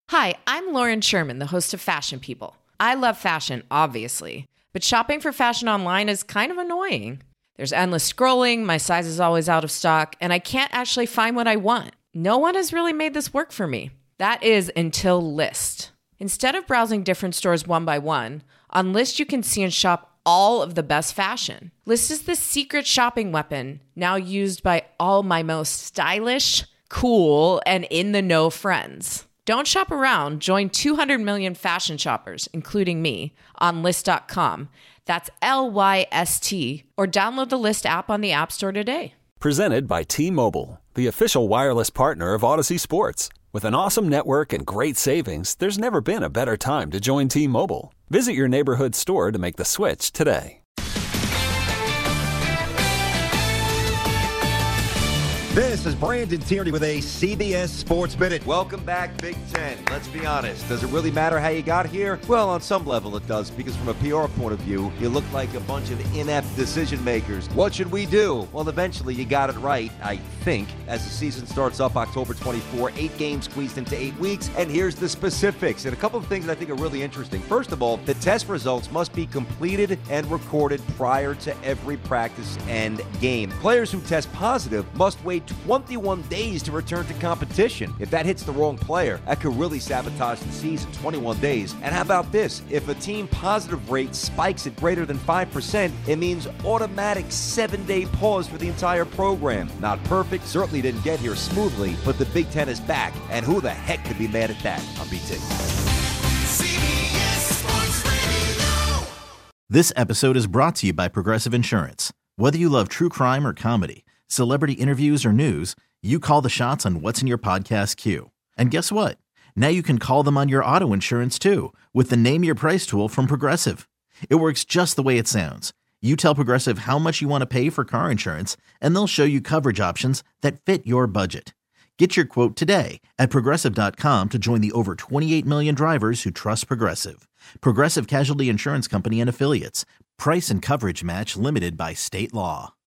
Hi, I'm Lauren Sherman, the host of Fashion People. I love fashion, obviously, but shopping for fashion online is kind of annoying. There's endless scrolling, my size is always out of stock, and I can't actually find what I want. No one has really made this work for me. That is until Lyst. Instead of browsing different stores one by one, on Lyst you can see and shop all of the best fashion. Lyst is the secret shopping weapon, now used by all my most stylish, cool, and in-the-know friends. Don't shop around. Join 200 million fashion shoppers, including me, on Lyst.com. That's Lyst, or download the Lyst app on the App Store today. Presented by T-Mobile, the official wireless partner of Odyssey Sports. With an awesome network and great savings, there's never been a better time to join T-Mobile. Visit your neighborhood store to make the switch today. This is Brandon Tierney with a CBS Sports Minute. Welcome back, Big Ten. Let's be honest. Does it really matter how you got here? Well, on some level it does, because from a PR point of view, you look like a bunch of inept decision makers. What should we do? Well, eventually you got it right, I think, as the season starts up October 24, 8 games squeezed into 8 weeks, and here's the specifics. And a couple of things that I think are really interesting. First of all, the test results must be completed and recorded prior to every practice and game. Players who test positive must wait 21 days to return to competition. If that hits the wrong player, that could really sabotage the season. 21 days. And how about this? If a team positive rate spikes at greater than 5%, it means automatic 7-day pause for the entire program. Not perfect, certainly didn't get here smoothly, but the Big Ten is back. And who the heck could be mad at that? I'm BT. This episode is brought to you by Progressive Insurance. Whether you love true crime or comedy, celebrity interviews or news, you call the shots on what's in your podcast queue. And guess what? Now you can call them on your auto insurance too, with the Name Your Price tool from Progressive. It works just the way it sounds. You tell Progressive how much you want to pay for car insurance, and they'll show you coverage options that fit your budget. Get your quote today at Progressive.com to join the over 28 million drivers who trust Progressive. Progressive Casualty Insurance Company and Affiliates. Price and coverage match limited by state law.